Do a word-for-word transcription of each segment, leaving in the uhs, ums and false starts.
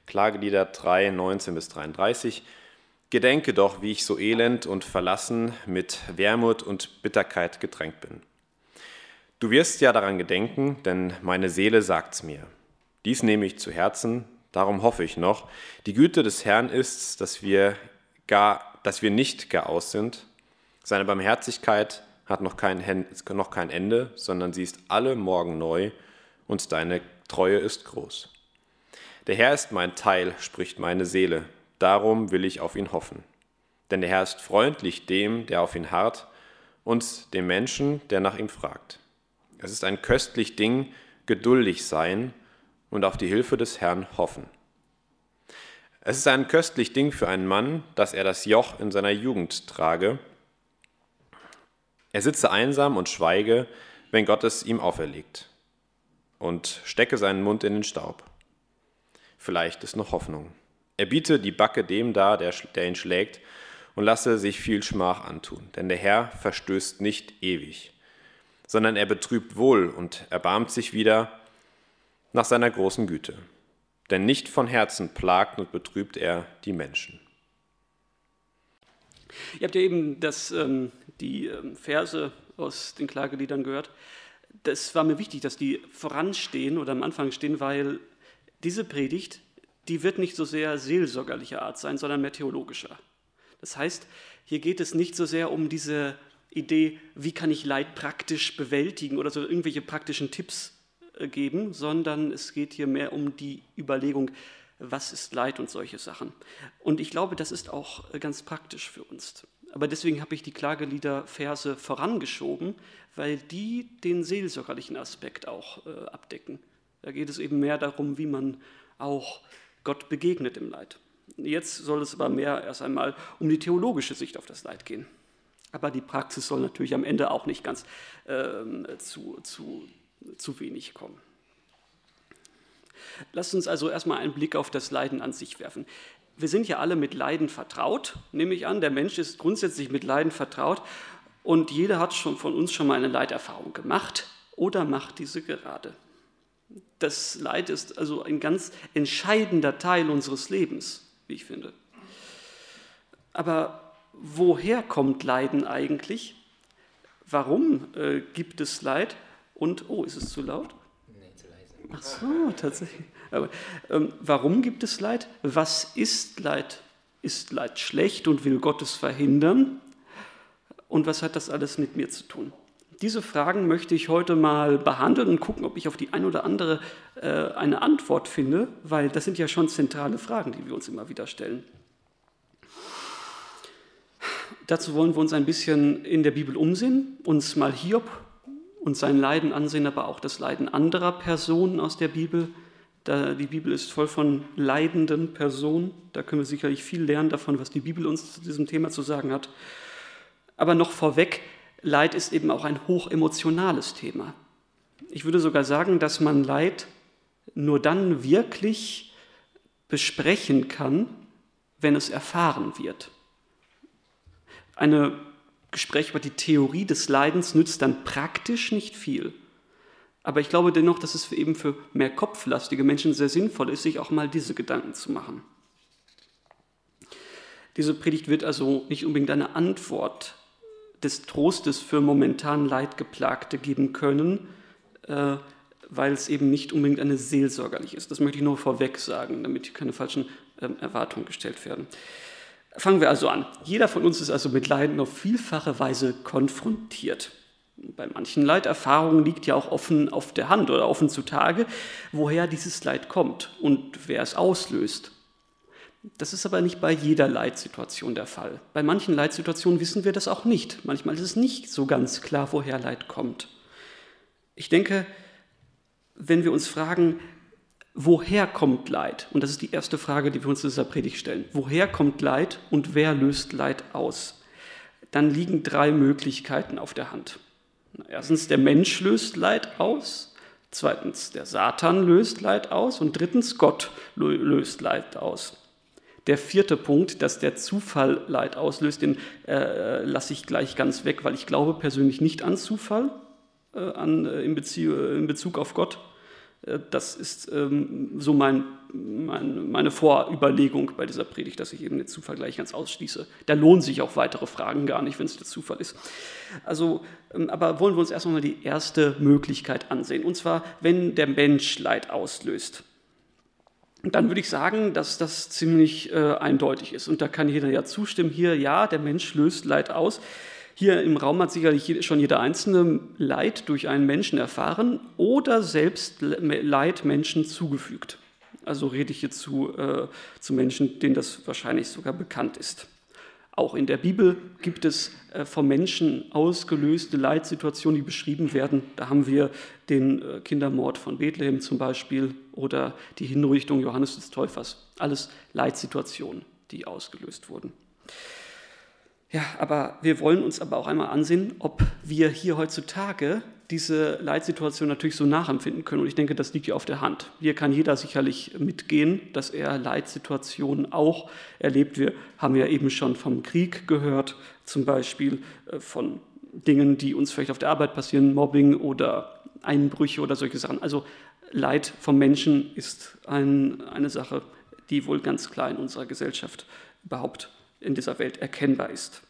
Klagelieder drei, neunzehn bis dreiunddreißig. Gedenke doch, wie ich so elend und verlassen mit Wermut und Bitterkeit getränkt bin. Du wirst ja daran gedenken, denn meine Seele sagt's mir. Dies nehme ich zu Herzen, darum hoffe ich noch. Die Güte des Herrn ist's, dass wir, gar, dass wir nicht gar aus sind. Seine Barmherzigkeit hat noch kein, noch kein Ende, sondern sie ist alle Morgen neu und deine Treue ist groß. Der Herr ist mein Teil, spricht meine Seele. Darum will ich auf ihn hoffen. Denn der Herr ist freundlich dem, der auf ihn harrt, und dem Menschen, der nach ihm fragt. Es ist ein köstlich Ding, geduldig sein und auf die Hilfe des Herrn hoffen. Es ist ein köstlich Ding für einen Mann, dass er das Joch in seiner Jugend trage. Er sitze einsam und schweige, wenn Gott es ihm auferlegt, und stecke seinen Mund in den Staub. Vielleicht ist noch Hoffnung. Er biete die Backe dem dar, der, der ihn schlägt, und lasse sich viel Schmach antun. Denn der Herr verstößt nicht ewig, sondern er betrübt wohl und erbarmt sich wieder nach seiner großen Güte. Denn nicht von Herzen plagt und betrübt er die Menschen. Ihr habt ja eben das, ähm, die ähm, Verse aus den Klageliedern gehört. Das war mir wichtig, dass die voranstehen oder am Anfang stehen, weil diese Predigt, die wird nicht so sehr seelsorgerlicher Art sein, sondern mehr theologischer. Das heißt, hier geht es nicht so sehr um diese Idee, wie kann ich Leid praktisch bewältigen oder so irgendwelche praktischen Tipps äh, geben, sondern es geht hier mehr um die Überlegung, was ist Leid und solche Sachen. Und ich glaube, das ist auch äh, ganz praktisch für uns. Aber deswegen habe ich die Klagelieder-Verse vorangeschoben, weil die den seelsorgerlichen Aspekt auch äh, abdecken. Da geht es eben mehr darum, wie man auch Gott begegnet im Leid. Jetzt soll es aber mehr erst einmal um die theologische Sicht auf das Leid gehen. Aber die Praxis soll natürlich am Ende auch nicht ganz äh, zu, zu, zu wenig kommen. Lasst uns also erstmal einen Blick auf das Leiden an sich werfen. Wir sind ja alle mit Leiden vertraut, nehme ich an. Der Mensch ist grundsätzlich mit Leiden vertraut und jeder hat schon von uns schon mal eine Leiterfahrung gemacht oder macht diese gerade. Das Leid ist also ein ganz entscheidender Teil unseres Lebens, wie ich finde. Aber woher kommt Leiden eigentlich? Warum äh, gibt es Leid? Und, oh, ist es zu laut? Nee, zu leise. Ach so, tatsächlich. Aber, ähm, warum gibt es Leid? Was ist Leid? Ist Leid schlecht und will Gott es verhindern? Und was hat das alles mit mir zu tun? Diese Fragen möchte ich heute mal behandeln und gucken, ob ich auf die eine oder andere äh, eine Antwort finde, weil das sind ja schon zentrale Fragen, die wir uns immer wieder stellen. Dazu wollen wir uns ein bisschen in der Bibel umsehen, uns mal Hiob und sein Leiden ansehen, aber auch das Leiden anderer Personen aus der Bibel. Da die Bibel ist voll von leidenden Personen. Da können wir sicherlich viel lernen davon, was die Bibel uns zu diesem Thema zu sagen hat. Aber noch vorweg, Leid ist eben auch ein hochemotionales Thema. Ich würde sogar sagen, dass man Leid nur dann wirklich besprechen kann, wenn es erfahren wird. Ein Gespräch über die Theorie des Leidens nützt dann praktisch nicht viel. Aber ich glaube dennoch, dass es eben für mehr kopflastige Menschen sehr sinnvoll ist, sich auch mal diese Gedanken zu machen. Diese Predigt wird also nicht unbedingt eine Antwort des Trostes für momentan Leidgeplagte geben können, äh, weil es eben nicht unbedingt eine seelsorgerliche ist. Das möchte ich nur vorweg sagen, damit keine falschen äh, Erwartungen gestellt werden. Fangen wir also an. Jeder von uns ist also mit Leiden auf vielfache Weise konfrontiert. Bei manchen Leiterfahrungen liegt ja auch offen auf der Hand oder offen zutage, woher dieses Leid kommt und wer es auslöst. Das ist aber nicht bei jeder Leitsituation der Fall. Bei manchen Leitsituationen wissen wir das auch nicht. Manchmal ist es nicht so ganz klar, woher Leid kommt. Ich denke, wenn wir uns fragen, woher kommt Leid? Und das ist die erste Frage, die wir uns in dieser Predigt stellen. Woher kommt Leid und wer löst Leid aus? Dann liegen drei Möglichkeiten auf der Hand. Erstens, der Mensch löst Leid aus. Zweitens, der Satan löst Leid aus. Und drittens, Gott löst Leid aus. Der vierte Punkt, dass der Zufall Leid auslöst, den äh, lasse ich gleich ganz weg, weil ich glaube persönlich nicht an Zufall äh, an, äh, in, Bezie- in Bezug auf Gott. Das ist ähm, so mein, mein, meine Vorüberlegung bei dieser Predigt, dass ich eben den Zufall gleich ganz ausschließe. Da lohnen sich auch weitere Fragen gar nicht, wenn es der Zufall ist. Also, ähm, aber wollen wir uns erst mal die erste Möglichkeit ansehen, und zwar, wenn der Mensch Leid auslöst. Und dann würde ich sagen, dass das ziemlich äh, eindeutig ist. Und da kann jeder ja zustimmen, hier, ja, der Mensch löst Leid aus. Hier im Raum hat sicherlich schon jeder Einzelne Leid durch einen Menschen erfahren oder selbst Leid Menschen zugefügt. Also rede ich hier zu, äh, zu Menschen, denen das wahrscheinlich sogar bekannt ist. Auch in der Bibel gibt es äh, vom Menschen ausgelöste Leitsituationen, die beschrieben werden. Da haben wir den äh, Kindermord von Bethlehem zum Beispiel oder die Hinrichtung Johannes des Täufers. Alles Leitsituationen, die ausgelöst wurden. Ja, aber wir wollen uns aber auch einmal ansehen, ob wir hier heutzutage diese Leitsituation natürlich so nachempfinden können. Und ich denke, das liegt ja auf der Hand. Hier kann jeder sicherlich mitgehen, dass er Leitsituationen auch erlebt. Wir haben ja eben schon vom Krieg gehört, zum Beispiel von Dingen, die uns vielleicht auf der Arbeit passieren, Mobbing oder Einbrüche oder solche Sachen. Also Leid vom Menschen ist ein, eine Sache, die wohl ganz klar in unserer Gesellschaft überhaupt in dieser Welt erkennbar ist.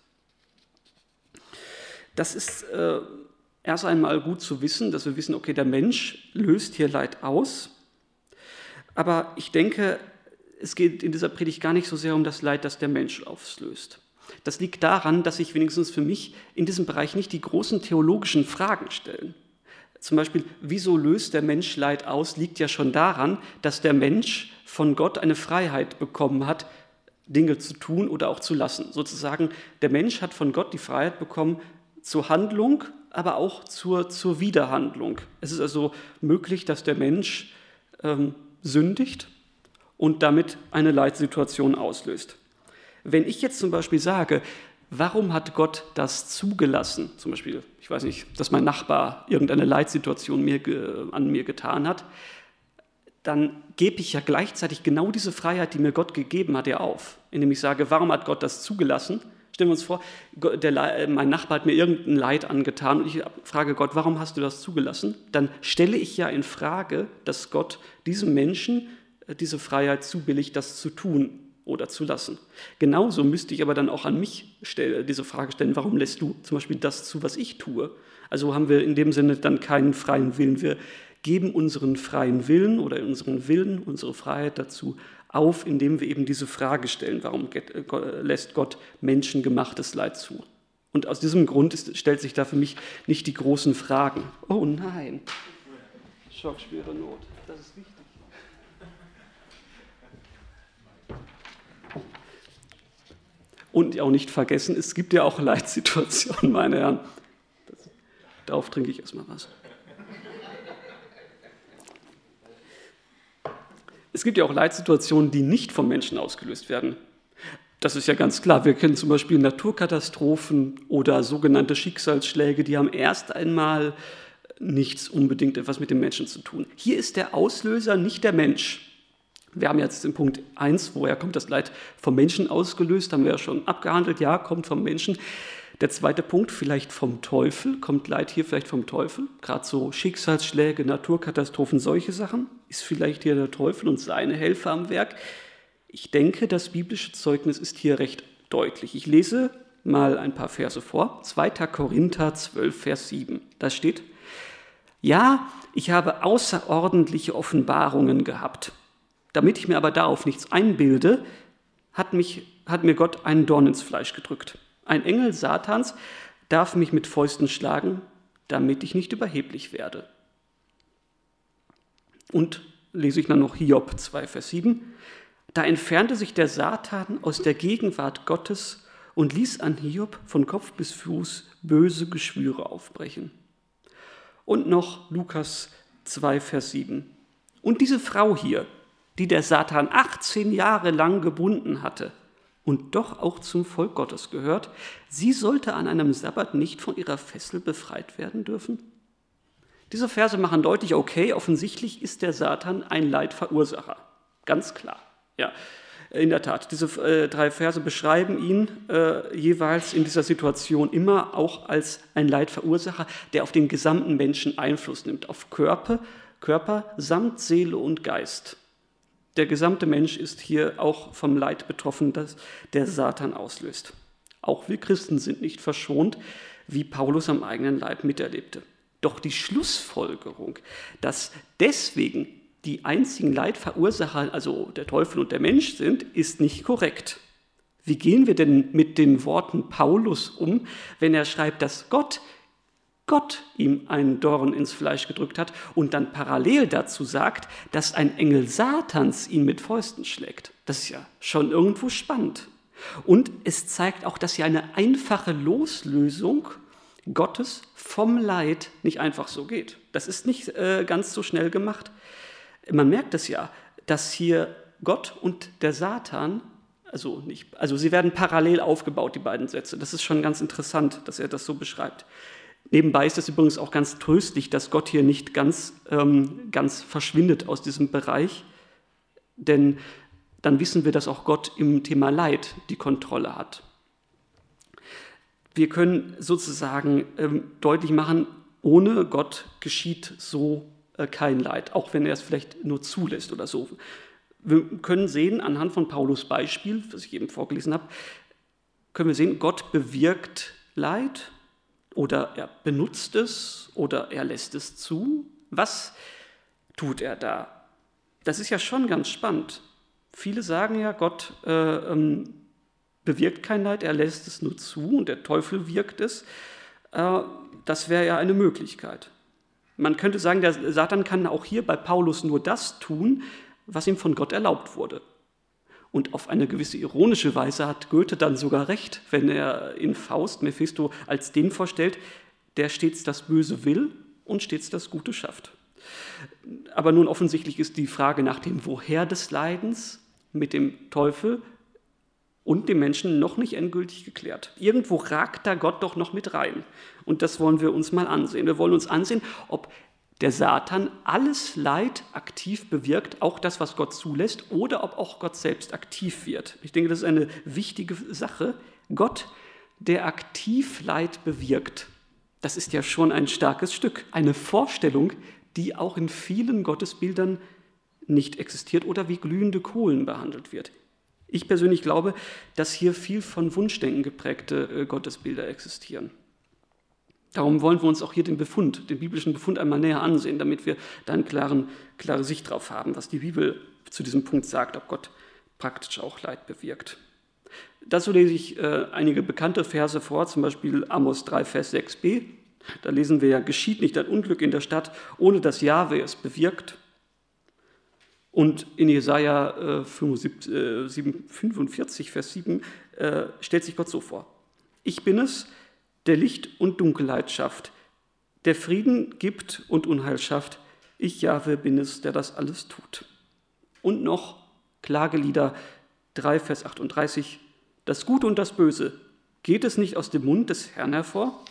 Das ist äh, erst einmal gut zu wissen, dass wir wissen, okay, der Mensch löst hier Leid aus, aber ich denke, es geht in dieser Predigt gar nicht so sehr um das Leid, das der Mensch auslöst. Das liegt daran, dass sich wenigstens für mich in diesem Bereich nicht die großen theologischen Fragen stellen. Zum Beispiel, wieso löst der Mensch Leid aus, liegt ja schon daran, dass der Mensch von Gott eine Freiheit bekommen hat, Dinge zu tun oder auch zu lassen. Sozusagen, der Mensch hat von Gott die Freiheit bekommen zur Handlung, aber auch zur, zur Widerhandlung. Es ist also möglich, dass der Mensch ähm, sündigt und damit eine Leitsituation auslöst. Wenn ich jetzt zum Beispiel sage, warum hat Gott das zugelassen, zum Beispiel, ich weiß nicht, dass mein Nachbar irgendeine Leitsituation mir, an mir getan hat, dann gebe ich ja gleichzeitig genau diese Freiheit, die mir Gott gegeben hat, ja auf. Indem ich sage, warum hat Gott das zugelassen? Stellen wir uns vor, der, mein Nachbar hat mir irgendein Leid angetan und ich frage Gott, warum hast du das zugelassen? Dann stelle ich ja in Frage, dass Gott diesem Menschen diese Freiheit zubilligt, das zu tun oder zu lassen. Genauso müsste ich aber dann auch an mich stelle, diese Frage stellen, warum lässt du zum Beispiel das zu, was ich tue? Also haben wir in dem Sinne dann keinen freien Willen. Wir geben unseren freien Willen oder unseren Willen, unsere Freiheit dazu auf, indem wir eben diese Frage stellen, warum lässt Gott menschengemachtes Leid zu? Und aus diesem Grund ist, stellt sich da für mich nicht die großen Fragen. Oh nein, Schock, schwere Not, das ist wichtig. Und auch nicht vergessen, es gibt ja auch Leitsituationen, meine Herren. Das, darauf trinke ich erstmal was. Es gibt ja auch Leitsituationen, die nicht vom Menschen ausgelöst werden. Das ist ja ganz klar. Wir kennen zum Beispiel Naturkatastrophen oder sogenannte Schicksalsschläge, die haben erst einmal nichts unbedingt etwas mit dem Menschen zu tun. Hier ist der Auslöser nicht der Mensch. Wir haben jetzt den Punkt eins, woher kommt das Leid vom Menschen ausgelöst, haben wir ja schon abgehandelt, ja, kommt vom Menschen. Der zweite Punkt, vielleicht vom Teufel, kommt Leid hier vielleicht vom Teufel, gerade so Schicksalsschläge, Naturkatastrophen, solche Sachen, ist vielleicht hier der Teufel und seine Helfer am Werk. Ich denke, das biblische Zeugnis ist hier recht deutlich. Ich lese mal ein paar Verse vor, zweiter Korinther zwölf, Vers sieben, da steht, ja, ich habe außerordentliche Offenbarungen gehabt. Damit ich mir aber darauf nichts einbilde, hat, mich, hat mir Gott einen Dorn ins Fleisch gedrückt. Ein Engel Satans darf mich mit Fäusten schlagen, damit ich nicht überheblich werde. Und lese ich dann noch Hiob zwei, Vers sieben. Da entfernte sich der Satan aus der Gegenwart Gottes und ließ an Hiob von Kopf bis Fuß böse Geschwüre aufbrechen. Und noch Lukas zwei, Vers sieben. Und diese Frau hier, die der Satan achtzehn Jahre lang gebunden hatte und doch auch zum Volk Gottes gehört, sie sollte an einem Sabbat nicht von ihrer Fessel befreit werden dürfen? Diese Verse machen deutlich, okay, offensichtlich ist der Satan ein Leidverursacher. Ganz klar, ja, in der Tat. Diese äh, drei Verse beschreiben ihn äh, jeweils in dieser Situation immer auch als ein Leidverursacher, der auf den gesamten Menschen Einfluss nimmt, auf Körper, Körper samt Seele und Geist. Der gesamte Mensch ist hier auch vom Leid betroffen, das der Satan auslöst. Auch wir Christen sind nicht verschont, wie Paulus am eigenen Leib miterlebte. Doch die Schlussfolgerung, dass deswegen die einzigen Leidverursacher, also der Teufel und der Mensch sind, ist nicht korrekt. Wie gehen wir denn mit den Worten Paulus um, wenn er schreibt, dass Gott, Gott ihm einen Dorn ins Fleisch gedrückt hat und dann parallel dazu sagt, dass ein Engel Satans ihn mit Fäusten schlägt? Das ist ja schon irgendwo spannend. Und es zeigt auch, dass ja eine einfache Loslösung Gottes vom Leid nicht einfach so geht. Das ist nicht äh, ganz so schnell gemacht. Man merkt es ja, dass hier Gott und der Satan, also nicht, also sie werden parallel aufgebaut, die beiden Sätze. Das ist schon ganz interessant, dass er das so beschreibt. Nebenbei ist es übrigens auch ganz tröstlich, dass Gott hier nicht ganz, ähm, ganz verschwindet aus diesem Bereich, denn dann wissen wir, dass auch Gott im Thema Leid die Kontrolle hat. Wir können sozusagen ähm, deutlich machen, ohne Gott geschieht so äh, kein Leid, auch wenn er es vielleicht nur zulässt oder so. Wir können sehen, anhand von Paulus' Beispiel, was ich eben vorgelesen habe, können wir sehen, Gott bewirkt Leid oder er benutzt es oder er lässt es zu. Was tut er da? Das ist ja schon ganz spannend. Viele sagen ja, Gott äh, ähm, bewirkt kein Leid, er lässt es nur zu und der Teufel wirkt es. Äh, das wäre ja eine Möglichkeit. Man könnte sagen, der Satan kann auch hier bei Paulus nur das tun, was ihm von Gott erlaubt wurde. Und auf eine gewisse ironische Weise hat Goethe dann sogar recht, wenn er in Faust Mephisto als den vorstellt, der stets das Böse will und stets das Gute schafft. Aber nun offensichtlich ist die Frage nach dem Woher des Leidens mit dem Teufel und dem Menschen noch nicht endgültig geklärt. Irgendwo ragt da Gott doch noch mit rein. Und das wollen wir uns mal ansehen. Wir wollen uns ansehen, ob der Satan alles Leid aktiv bewirkt, auch das, was Gott zulässt, oder ob auch Gott selbst aktiv wird. Ich denke, das ist eine wichtige Sache. Gott, der aktiv Leid bewirkt, das ist ja schon ein starkes Stück. Eine Vorstellung, die auch in vielen Gottesbildern nicht existiert oder wie glühende Kohlen behandelt wird. Ich persönlich glaube, dass hier viel von Wunschdenken geprägte Gottesbilder existieren. Darum wollen wir uns auch hier den Befund, den biblischen Befund einmal näher ansehen, damit wir da eine klaren, klare Sicht drauf haben, was die Bibel zu diesem Punkt sagt, ob Gott praktisch auch Leid bewirkt. Dazu lese ich äh, einige bekannte Verse vor, zum Beispiel Amos drei, Vers sechs b. Da lesen wir ja, geschieht nicht ein Unglück in der Stadt, ohne dass Jahwe es bewirkt. Und in Jesaja äh, fünfundvierzig, Vers sieben äh, stellt sich Gott so vor. Ich bin es, der Licht und Dunkelheit schafft, der Frieden gibt und Unheil schafft. Ich, Jahwe, bin es, der das alles tut. Und noch Klagelieder drei, Vers achtunddreißig. Das Gute und das Böse, geht es nicht aus dem Mund des Herrn hervor?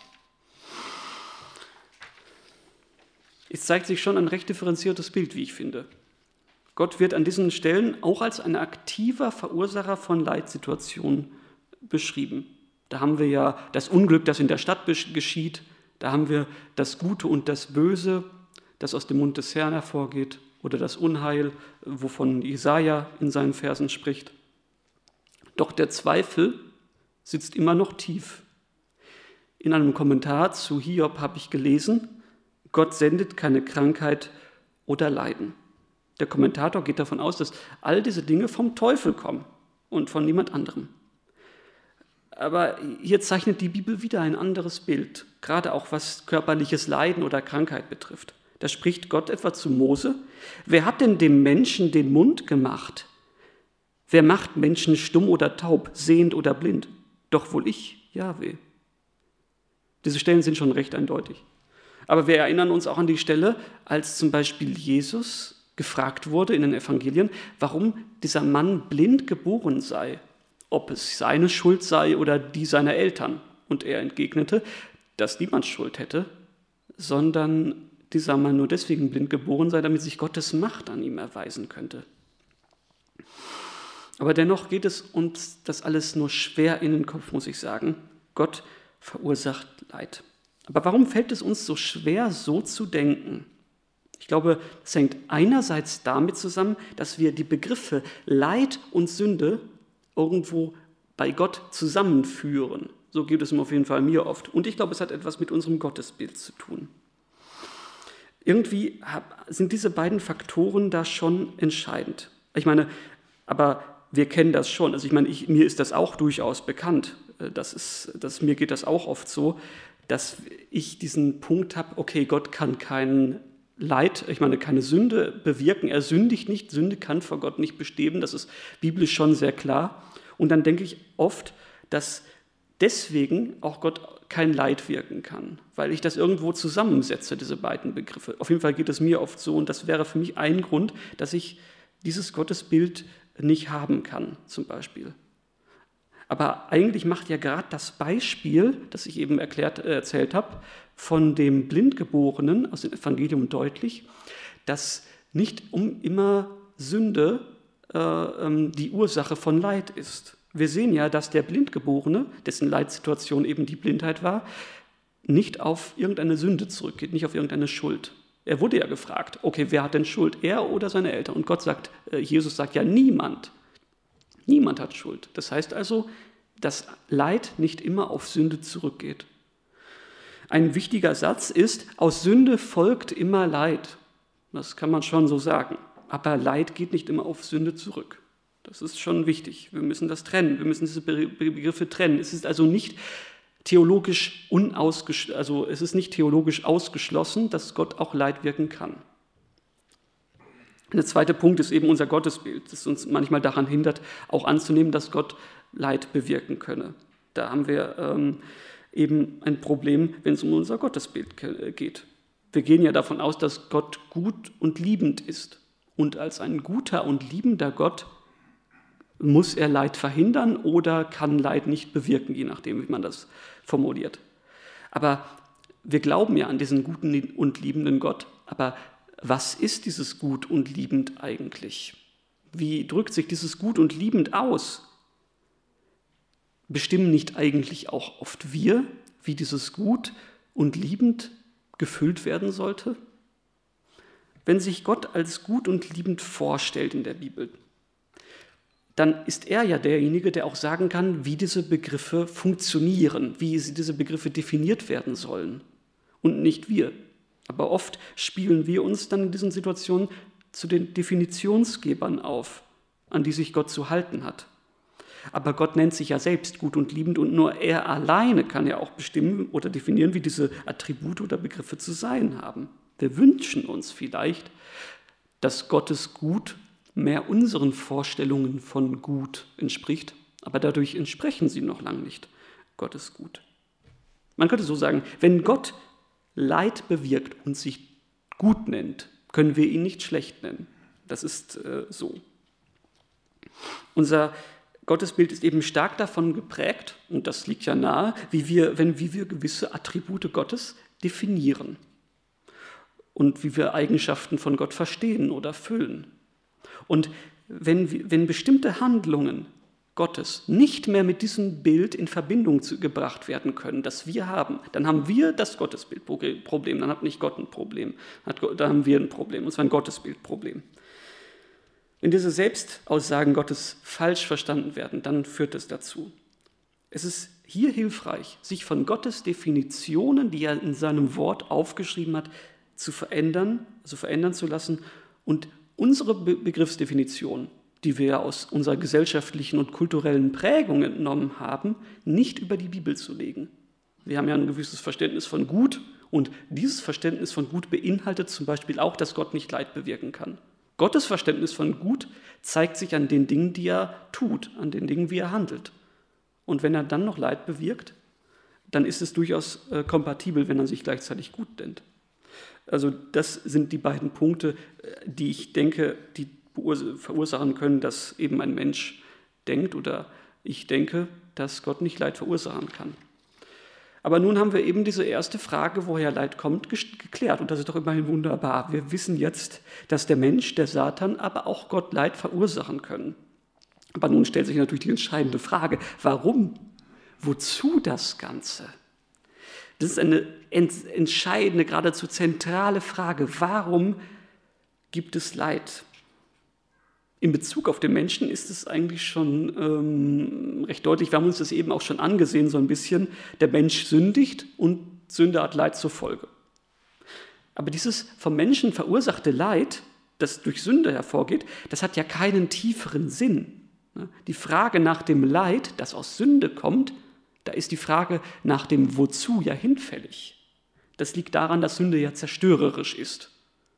Es zeigt sich schon ein recht differenziertes Bild, wie ich finde. Gott wird an diesen Stellen auch als ein aktiver Verursacher von Leidsituationen beschrieben. Da haben wir ja das Unglück, das in der Stadt geschieht. Da haben wir das Gute und das Böse, das aus dem Mund des Herrn hervorgeht. Oder das Unheil, wovon Jesaja in seinen Versen spricht. Doch der Zweifel sitzt immer noch tief. In einem Kommentar zu Hiob habe ich gelesen, Gott sendet keine Krankheit oder Leiden. Der Kommentator geht davon aus, dass all diese Dinge vom Teufel kommen und von niemand anderem. Aber hier zeichnet die Bibel wieder ein anderes Bild, gerade auch was körperliches Leiden oder Krankheit betrifft. Da spricht Gott etwa zu Mose: Wer hat denn dem Menschen den Mund gemacht? Wer macht Menschen stumm oder taub, sehend oder blind? Doch wohl ich, Jahwe. Diese Stellen sind schon recht eindeutig. Aber wir erinnern uns auch an die Stelle, als zum Beispiel Jesus gefragt wurde in den Evangelien, warum dieser Mann blind geboren sei, ob es seine Schuld sei oder die seiner Eltern. Und er entgegnete, dass niemand Schuld hätte, sondern dieser Mann nur deswegen blind geboren sei, damit sich Gottes Macht an ihm erweisen könnte. Aber dennoch geht es uns das alles nur schwer in den Kopf, muss ich sagen. Gott verursacht Leid. Aber warum fällt es uns so schwer, so zu denken? Ich glaube, es hängt einerseits damit zusammen, dass wir die Begriffe Leid und Sünde irgendwo bei Gott zusammenführen. So geht es auf jeden Fall mir oft. Und ich glaube, es hat etwas mit unserem Gottesbild zu tun. Irgendwie sind diese beiden Faktoren da schon entscheidend. Ich meine, aber wir kennen das schon. Also ich meine, ich, mir ist das auch durchaus bekannt. Das ist, das, mir geht das auch oft so, dass ich diesen Punkt habe, okay, Gott kann kein Leid, ich meine, keine Sünde bewirken. Er sündigt nicht. Sünde kann vor Gott nicht bestehen. Das ist biblisch schon sehr klar. Und dann denke ich oft, dass deswegen auch Gott kein Leid wirken kann, weil ich das irgendwo zusammensetze, diese beiden Begriffe. Auf jeden Fall geht es mir oft so und das wäre für mich ein Grund, dass ich dieses Gottesbild nicht haben kann, zum Beispiel. Aber eigentlich macht ja gerade das Beispiel, das ich eben erklärt, äh, erzählt habe, von dem Blindgeborenen aus dem Evangelium deutlich, dass nicht um immer Sünde äh, ähm, die Ursache von Leid ist. Wir sehen ja, dass der Blindgeborene, dessen Leitsituation eben die Blindheit war, nicht auf irgendeine Sünde zurückgeht, nicht auf irgendeine Schuld. Er wurde ja gefragt, okay, wer hat denn Schuld, er oder seine Eltern? Und Gott sagt, Jesus sagt ja, niemand. Niemand hat Schuld. Das heißt also, dass Leid nicht immer auf Sünde zurückgeht. Ein wichtiger Satz ist, aus Sünde folgt immer Leid. Das kann man schon so sagen. Aber Leid geht nicht immer auf Sünde zurück. Das ist schon wichtig. Wir müssen das trennen. Wir müssen diese Begriffe trennen. Es ist also nicht theologisch unausgesch- also es ist nicht theologisch ausgeschlossen, dass Gott auch Leid wirken kann. Der zweite Punkt ist eben unser Gottesbild, das uns manchmal daran hindert, auch anzunehmen, dass Gott Leid bewirken könne. Da haben wir ähm, eben ein Problem, wenn es um unser Gottesbild geht. Wir gehen ja davon aus, dass Gott gut und liebend ist. Und als ein guter und liebender Gott muss er Leid verhindern oder kann Leid nicht bewirken, je nachdem, wie man das formuliert. Aber wir glauben ja an diesen guten und liebenden Gott. Aber was ist dieses gut und liebend eigentlich? Wie drückt sich dieses gut und liebend aus? Bestimmen nicht eigentlich auch oft wir, wie dieses gut und liebend gefüllt werden sollte? Wenn sich Gott als gut und liebend vorstellt in der Bibel, dann ist er ja derjenige, der auch sagen kann, wie diese Begriffe funktionieren, wie diese Begriffe definiert werden sollen und nicht wir. Aber oft spielen wir uns dann in diesen Situationen zu den Definitionsgebern auf, an die sich Gott zu halten hat. Aber Gott nennt sich ja selbst gut und liebend und nur er alleine kann ja auch bestimmen oder definieren, wie diese Attribute oder Begriffe zu sein haben. Wir wünschen uns vielleicht, dass Gottes Gut mehr unseren Vorstellungen von gut entspricht, aber dadurch entsprechen sie noch lange nicht Gottes Gut. Man könnte so sagen, wenn Gott Leid bewirkt und sich gut nennt, können wir ihn nicht schlecht nennen. Das ist äh, so. Unser Gottesbild ist eben stark davon geprägt, und das liegt ja nahe, wie wir, wenn, wie wir gewisse Attribute Gottes definieren und wie wir Eigenschaften von Gott verstehen oder füllen. Und wenn, wenn bestimmte Handlungen Gottes nicht mehr mit diesem Bild in Verbindung zu, gebracht werden können, das wir haben, dann haben wir das Gottesbildproblem, dann hat nicht Gott ein Problem, dann haben wir ein Problem, und zwar ein Gottesbildproblem. Wenn diese Selbstaussagen Gottes falsch verstanden werden, dann führt es dazu. Es ist hier hilfreich, sich von Gottes Definitionen, die er in seinem Wort aufgeschrieben hat, zu verändern, also verändern zu lassen und unsere Be- Begriffsdefinition, die wir aus unserer gesellschaftlichen und kulturellen Prägung entnommen haben, nicht über die Bibel zu legen. Wir haben ja ein gewisses Verständnis von Gut und dieses Verständnis von Gut beinhaltet zum Beispiel auch, dass Gott nicht Leid bewirken kann. Gottes Verständnis von Gut zeigt sich an den Dingen, die er tut, an den Dingen, wie er handelt. Und wenn er dann noch Leid bewirkt, dann ist es durchaus äh, kompatibel, wenn er sich gleichzeitig gut nennt. Also das sind die beiden Punkte, die ich denke, die verursachen können, dass eben ein Mensch denkt oder ich denke, dass Gott nicht Leid verursachen kann. Aber nun haben wir eben diese erste Frage, woher Leid kommt, geklärt. Und das ist doch immerhin wunderbar. Wir wissen jetzt, dass der Mensch, der Satan, aber auch Gott Leid verursachen können. Aber nun stellt sich natürlich die entscheidende Frage, warum? Wozu das Ganze? Das ist eine entscheidende, geradezu zentrale Frage. Warum gibt es Leid. In Bezug auf den Menschen ist es eigentlich schon ähm, recht deutlich, wir haben uns das eben auch schon angesehen, so ein bisschen, der Mensch sündigt und Sünde hat Leid zur Folge. Aber dieses vom Menschen verursachte Leid, das durch Sünde hervorgeht, das hat ja keinen tieferen Sinn. Die Frage nach dem Leid, das aus Sünde kommt, da ist die Frage nach dem Wozu ja hinfällig. Das liegt daran, dass Sünde ja zerstörerisch ist.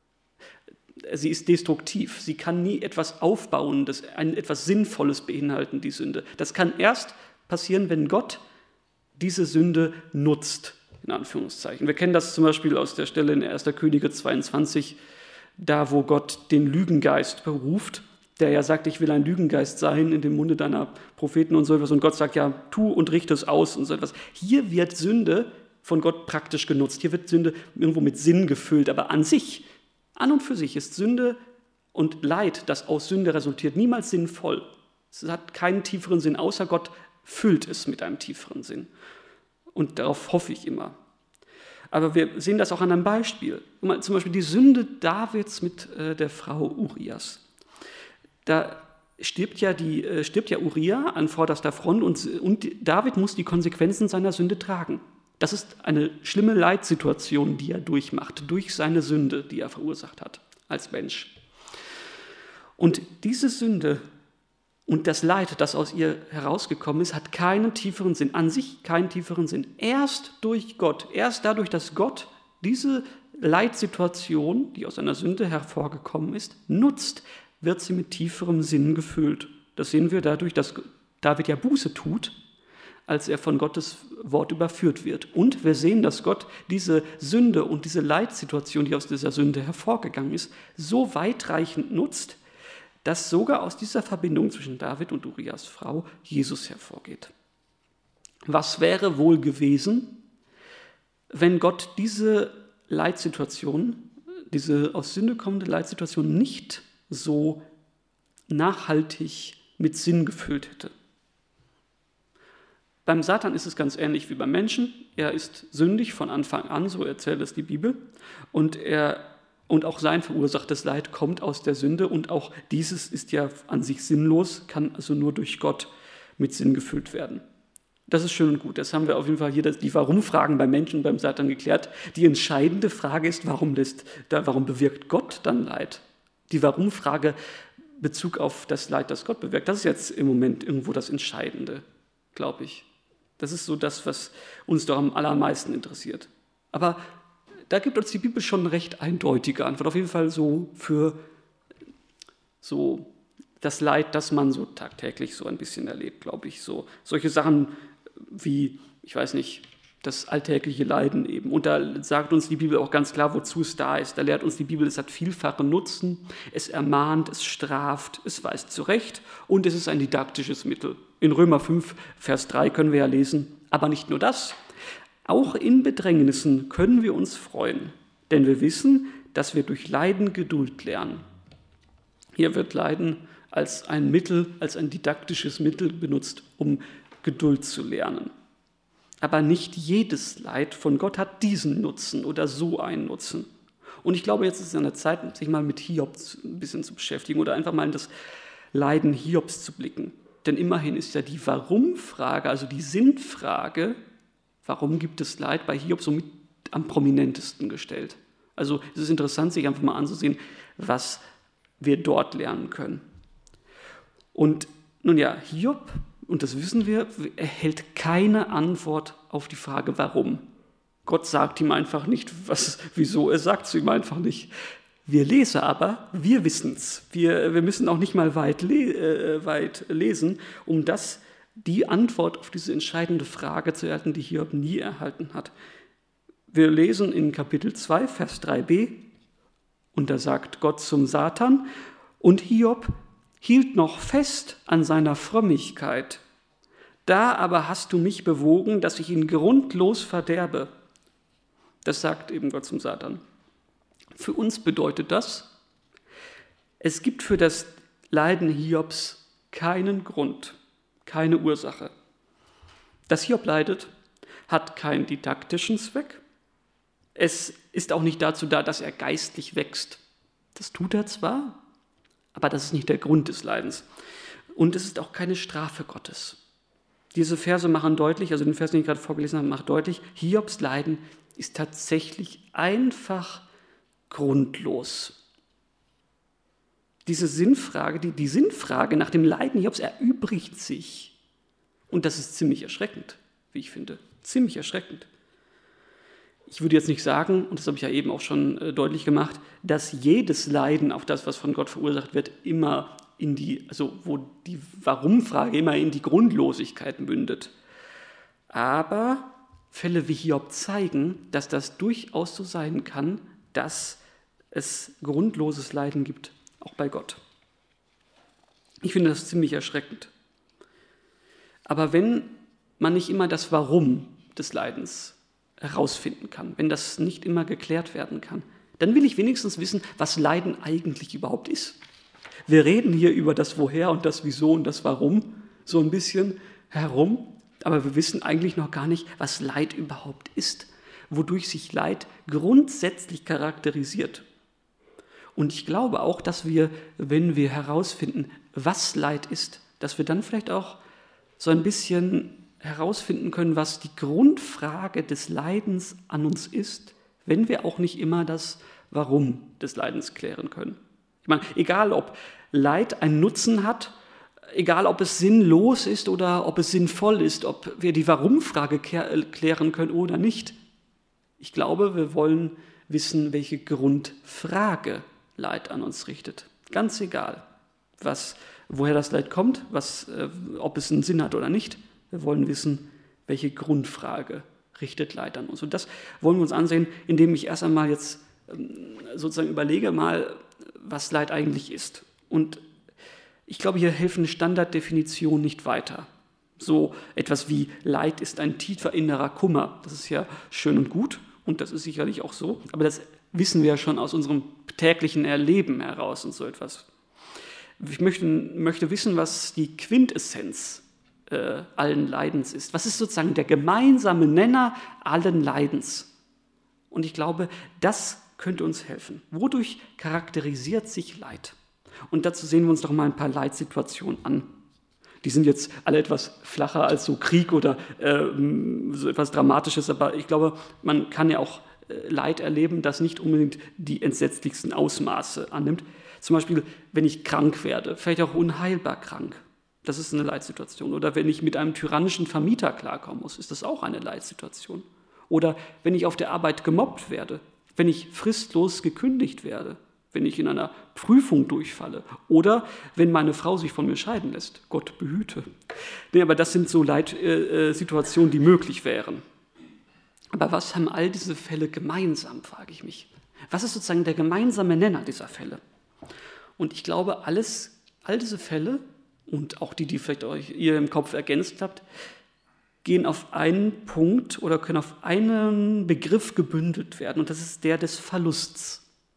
Sie ist destruktiv. Sie kann nie etwas aufbauen, das ein, etwas Sinnvolles beinhalten, die Sünde. Das kann erst passieren, wenn Gott diese Sünde nutzt, in Anführungszeichen. Wir kennen das zum Beispiel aus der Stelle in erster Könige zweiundzwanzig, da wo Gott den Lügengeist beruft, der ja sagt, ich will ein Lügengeist sein in dem Munde deiner Propheten und so etwas. Und Gott sagt, ja, tu und richte es aus und so etwas. Hier wird Sünde von Gott praktisch genutzt. Hier wird Sünde irgendwo mit Sinn gefüllt. Aber an sich, an und für sich ist Sünde und Leid, das aus Sünde resultiert, niemals sinnvoll. Es hat keinen tieferen Sinn, außer Gott füllt es mit einem tieferen Sinn. Und darauf hoffe ich immer. Aber wir sehen das auch an einem Beispiel. Zum Beispiel die Sünde Davids mit äh, der Frau Urias. Da stirbt ja, die, äh, stirbt ja Uria an vorderster Front und, und David muss die Konsequenzen seiner Sünde tragen. Das ist eine schlimme Leitsituation, die er durchmacht, durch seine Sünde, die er verursacht hat als Mensch. Und diese Sünde und das Leid, das aus ihr herausgekommen ist, hat keinen tieferen Sinn, an sich keinen tieferen Sinn. Erst durch Gott, erst dadurch, dass Gott diese Leitsituation, die aus einer Sünde hervorgekommen ist, nutzt, wird sie mit tieferem Sinn gefüllt. Das sehen wir dadurch, dass David ja Buße tut, als er von Gottes Wort überführt wird. Und wir sehen, dass Gott diese Sünde und diese Leitsituation, die aus dieser Sünde hervorgegangen ist, so weitreichend nutzt, dass sogar aus dieser Verbindung zwischen David und Urias Frau Jesus hervorgeht. Was wäre wohl gewesen, wenn Gott diese Leitsituation, diese aus Sünde kommende Leitsituation nicht so nachhaltig mit Sinn gefüllt hätte? Beim Satan ist es ganz ähnlich wie beim Menschen. Er ist sündig von Anfang an, so erzählt es die Bibel, und er Und auch sein verursachtes Leid kommt aus der Sünde und auch dieses ist ja an sich sinnlos, kann also nur durch Gott mit Sinn gefüllt werden. Das ist schön und gut. Das haben wir auf jeden Fall hier die Warum-Fragen beim Menschen und beim Satan geklärt. Die entscheidende Frage ist, warum, lässt, da, warum bewirkt Gott dann Leid? Die Warum-Frage Bezug auf das Leid, das Gott bewirkt, das ist jetzt im Moment irgendwo das Entscheidende, glaube ich. Das ist so das, was uns doch am allermeisten interessiert. Aber da gibt uns die Bibel schon eine recht eindeutige Antwort, auf jeden Fall so für so das Leid, das man so tagtäglich so ein bisschen erlebt, glaube ich. So solche Sachen wie, ich weiß nicht, das alltägliche Leiden eben. Und da sagt uns die Bibel auch ganz klar, wozu es da ist. Da lehrt uns die Bibel, es hat vielfachen Nutzen, es ermahnt, es straft, es weist zurecht und es ist ein didaktisches Mittel. In Römer fünf, Vers drei können wir ja lesen, aber nicht nur das. Auch in Bedrängnissen können wir uns freuen, denn wir wissen, dass wir durch Leiden Geduld lernen. Hier wird Leiden als ein Mittel, als ein didaktisches Mittel benutzt, um Geduld zu lernen. Aber nicht jedes Leid von Gott hat diesen Nutzen oder so einen Nutzen. Und ich glaube, jetzt ist es an der Zeit, sich mal mit Hiob ein bisschen zu beschäftigen oder einfach mal in das Leiden Hiobs zu blicken. Denn immerhin ist ja die Warum-Frage, also die Sinnfrage, warum gibt es Leid, bei Hiob somit am prominentesten gestellt. Also es ist interessant, sich einfach mal anzusehen, was wir dort lernen können. Und nun ja, Hiob, und das wissen wir, erhält keine Antwort auf die Frage, warum. Gott sagt ihm einfach nicht, was, wieso, er sagt es ihm einfach nicht. Wir lesen aber, wir wissen es. Wir, wir müssen auch nicht mal weit, le- äh, weit lesen, um das die Antwort auf diese entscheidende Frage zu erhalten, die Hiob nie erhalten hat. Wir lesen in Kapitel zwei, Vers drei b, und da sagt Gott zum Satan, und Hiob hielt noch fest an seiner Frömmigkeit. Da aber hast du mich bewogen, dass ich ihn grundlos verderbe. Das sagt eben Gott zum Satan. Für uns bedeutet das, es gibt für das Leiden Hiobs keinen Grund, keine Ursache. Dass Hiob leidet, hat keinen didaktischen Zweck. Es ist auch nicht dazu da, dass er geistlich wächst. Das tut er zwar, aber das ist nicht der Grund des Leidens. Und es ist auch keine Strafe Gottes. Diese Verse machen deutlich, also den Vers, den ich gerade vorgelesen habe, macht deutlich, Hiobs Leiden ist tatsächlich einfach grundlos. Diese Sinnfrage, die, die Sinnfrage nach dem Leiden Hiobs erübrigt sich. Und das ist ziemlich erschreckend, wie ich finde. Ziemlich erschreckend. Ich würde jetzt nicht sagen, und das habe ich ja eben auch schon äh, deutlich gemacht, dass jedes Leiden, auch das, was von Gott verursacht wird, immer in die, also wo die Warum-Frage immer in die Grundlosigkeit mündet. Aber Fälle wie Hiob zeigen, dass das durchaus so sein kann, dass es grundloses Leiden gibt, auch bei Gott. Ich finde das ziemlich erschreckend. Aber wenn man nicht immer das Warum des Leidens herausfinden kann, wenn das nicht immer geklärt werden kann, dann will ich wenigstens wissen, was Leiden eigentlich überhaupt ist. Wir reden hier über das Woher und das Wieso und das Warum so ein bisschen herum, aber wir wissen eigentlich noch gar nicht, was Leid überhaupt ist, wodurch sich Leid grundsätzlich charakterisiert. Und ich glaube auch, dass wir, wenn wir herausfinden, was Leid ist, dass wir dann vielleicht auch so ein bisschen herausfinden können, was die Grundfrage des Leidens an uns ist, wenn wir auch nicht immer das Warum des Leidens klären können. Ich meine, egal ob Leid einen Nutzen hat, egal ob es sinnlos ist oder ob es sinnvoll ist, ob wir die Warum-Frage klären können oder nicht. Ich glaube, wir wollen wissen, welche Grundfrage Leid an uns richtet. Ganz egal, was, woher das Leid kommt, was, äh, ob es einen Sinn hat oder nicht. Wir wollen wissen, welche Grundfrage richtet Leid an uns. Und das wollen wir uns ansehen, indem ich erst einmal jetzt ähm, sozusagen überlege mal, was Leid eigentlich ist. Und ich glaube, hier helfen Standarddefinitionen nicht weiter. So etwas wie Leid ist ein tiefer innerer Kummer. Das ist ja schön und gut und das ist sicherlich auch so. Aber das wissen wir ja schon aus unserem täglichen Erleben heraus und so etwas. Ich möchte, möchte wissen, was die Quintessenz äh, allen Leidens ist. Was ist sozusagen der gemeinsame Nenner allen Leidens? Und ich glaube, das könnte uns helfen. Wodurch charakterisiert sich Leid? Und dazu sehen wir uns doch mal ein paar Leidsituationen an. Die sind jetzt alle etwas flacher als so Krieg oder äh, so etwas Dramatisches, aber ich glaube, man kann ja auch äh, Leid erleben, das nicht unbedingt die entsetzlichsten Ausmaße annimmt. Zum Beispiel, wenn ich krank werde, vielleicht auch unheilbar krank. Das ist eine Leidsituation. Oder wenn ich mit einem tyrannischen Vermieter klarkommen muss, ist das auch eine Leidsituation. Oder wenn ich auf der Arbeit gemobbt werde, wenn ich fristlos gekündigt werde, wenn ich in einer Prüfung durchfalle oder wenn meine Frau sich von mir scheiden lässt. Gott behüte. Nee, aber das sind so Leitsituationen, die möglich wären. Aber was haben all diese Fälle gemeinsam, frage ich mich. Was ist sozusagen der gemeinsame Nenner dieser Fälle? Und ich glaube, alles, all diese Fälle und auch die, die vielleicht euch ihr im Kopf ergänzt habt, gehen auf einen Punkt oder können auf einen Begriff gebündelt werden. Und das ist der des Verlusts.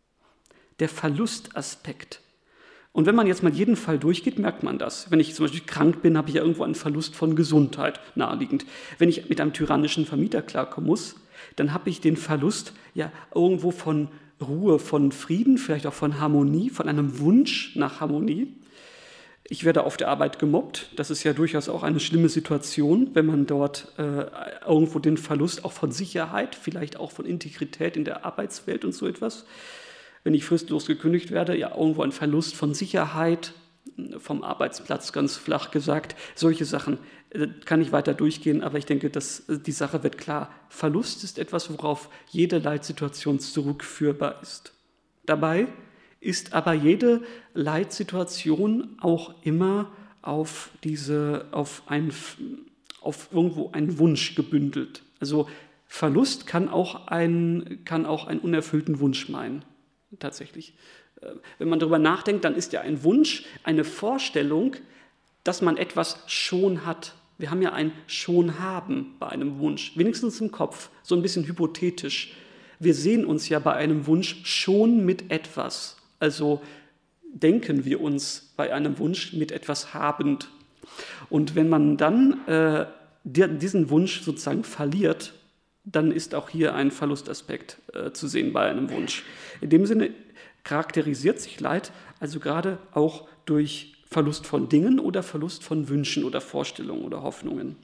Der Verlustaspekt. Und wenn man jetzt mal jeden Fall durchgeht, merkt man das. Wenn ich zum Beispiel krank bin, habe ich ja irgendwo einen Verlust von Gesundheit, naheliegend. Wenn ich mit einem tyrannischen Vermieter klarkommen muss, dann habe ich den Verlust ja irgendwo von Ruhe, von Frieden, vielleicht auch von Harmonie, von einem Wunsch nach Harmonie. Ich werde auf der Arbeit gemobbt. Das ist ja durchaus auch eine schlimme Situation, wenn man dort äh, irgendwo den Verlust auch von Sicherheit, vielleicht auch von Integrität in der Arbeitswelt und so etwas. Wenn ich fristlos gekündigt werde, ja irgendwo ein Verlust von Sicherheit, vom Arbeitsplatz ganz flach gesagt. Solche Sachen äh, kann ich weiter durchgehen, aber ich denke, dass äh, die Sache wird klar. Verlust ist etwas, worauf jede Leitsituation zurückführbar ist. Dabei ist aber jede Leitsituation auch immer auf diese, auf ein, auf irgendwo einen Wunsch gebündelt. Also Verlust kann auch ein, kann auch einen unerfüllten Wunsch meinen, tatsächlich. Wenn man darüber nachdenkt, dann ist ja ein Wunsch eine Vorstellung, dass man etwas schon hat. Wir haben ja ein schon haben bei einem Wunsch, wenigstens im Kopf, so ein bisschen hypothetisch. Wir sehen uns ja bei einem Wunsch schon mit etwas. Also denken wir uns bei einem Wunsch mit etwas habend. Und wenn man dann äh, diesen Wunsch sozusagen verliert, dann ist auch hier ein Verlustaspekt äh, zu sehen bei einem Wunsch. In dem Sinne charakterisiert sich Leid also gerade auch durch Verlust von Dingen oder Verlust von Wünschen oder Vorstellungen oder Hoffnungen.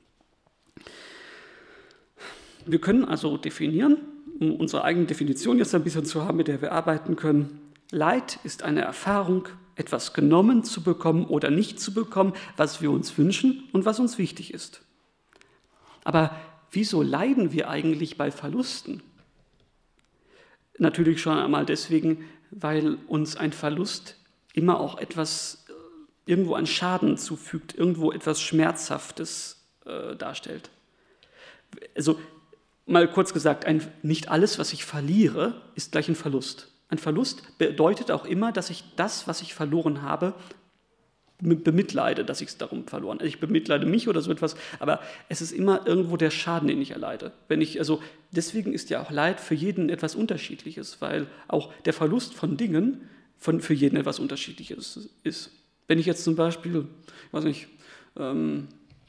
Wir können also definieren, um unsere eigene Definition jetzt ein bisschen zu haben, mit der wir arbeiten können. Leid ist eine Erfahrung, etwas genommen zu bekommen oder nicht zu bekommen, was wir uns wünschen und was uns wichtig ist. Aber wieso leiden wir eigentlich bei Verlusten? Natürlich schon einmal deswegen, weil uns ein Verlust immer auch etwas, irgendwo einen Schaden zufügt, irgendwo etwas Schmerzhaftes äh, darstellt. Also mal kurz gesagt, ein, nicht alles, was ich verliere, ist gleich ein Verlust. Ein Verlust bedeutet auch immer, dass ich das, was ich verloren habe, bemitleide, dass ich es darum verloren habe. Also ich bemitleide mich oder so etwas, aber es ist immer irgendwo der Schaden, den ich erleide. Wenn ich, also deswegen ist ja auch Leid für jeden etwas Unterschiedliches, weil auch der Verlust von Dingen von, für jeden etwas Unterschiedliches ist. Wenn ich jetzt zum Beispiel, ich weiß nicht, ähm,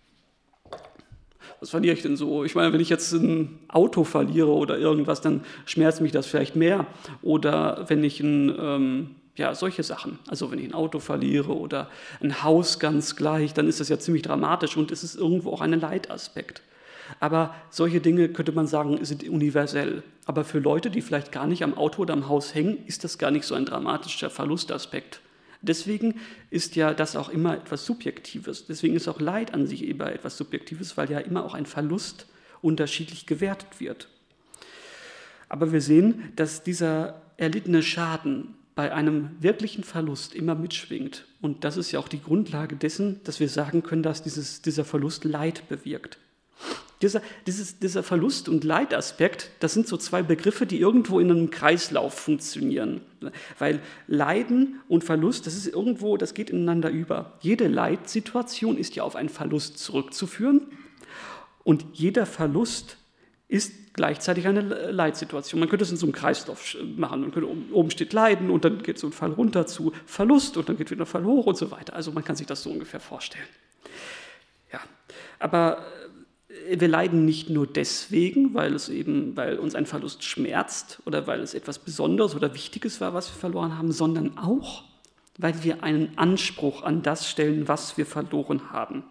was verliere ich denn so? Ich meine, wenn ich jetzt ein Auto verliere oder irgendwas, dann schmerzt mich das vielleicht mehr. Oder wenn ich ein, ähm, ja, solche Sachen, also wenn ich ein Auto verliere oder ein Haus ganz gleich, dann ist das ja ziemlich dramatisch und es ist irgendwo auch ein Leidaspekt. Aber solche Dinge, könnte man sagen, sind universell. Aber für Leute, die vielleicht gar nicht am Auto oder am Haus hängen, ist das gar nicht so ein dramatischer Verlustaspekt. Deswegen ist ja das auch immer etwas Subjektives. Deswegen ist auch Leid an sich immer etwas Subjektives, weil ja immer auch ein Verlust unterschiedlich gewertet wird. Aber wir sehen, dass dieser erlittene Schaden bei einem wirklichen Verlust immer mitschwingt. Und das ist ja auch die Grundlage dessen, dass wir sagen können, dass dieses, dieser Verlust Leid bewirkt. Dieser, dieses, dieser Verlust- und Leidaspekt, das sind so zwei Begriffe, die irgendwo in einem Kreislauf funktionieren. Weil Leiden und Verlust, das ist irgendwo, das geht ineinander über. Jede Leidsituation ist ja auf einen Verlust zurückzuführen und jeder Verlust ist gleichzeitig eine Leidsituation. Man könnte es in so einem Kreislauf machen. Man könnte, oben steht Leiden und dann geht so ein Fall runter zu Verlust und dann geht wieder ein Fall hoch und so weiter. Also man kann sich das so ungefähr vorstellen. Ja, aber wir leiden nicht nur deswegen, weil es eben, weil uns ein Verlust schmerzt oder weil es etwas Besonderes oder Wichtiges war, was wir verloren haben, sondern auch, weil wir einen Anspruch an das stellen, was wir verloren haben.